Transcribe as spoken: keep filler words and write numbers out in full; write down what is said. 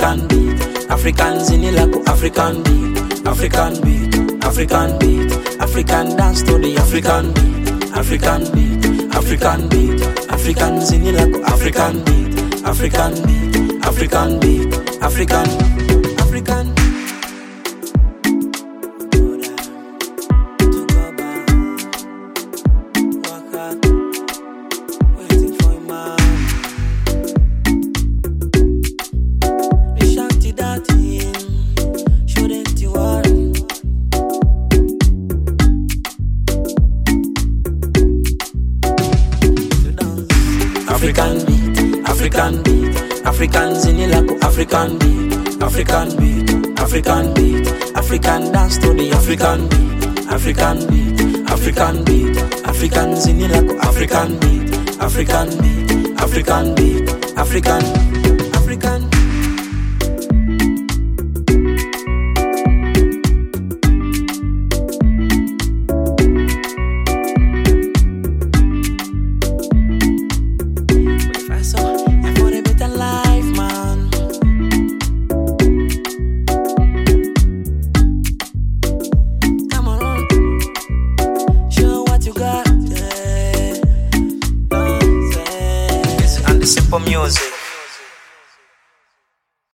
African beat. Africans in Ilaku, African beat. African beat, African beat. African dance to the African beat. African beat, African beat. Africans in Ilaku, African beat. African beat, African beat. African, African. African beat, African beat. Africans in Ilaku, African beat. African beat, African beat. African dance to the African beat. African beat, African beat. Africans in Ilaku, African beat. African beat, African beat. African, African. Simple music.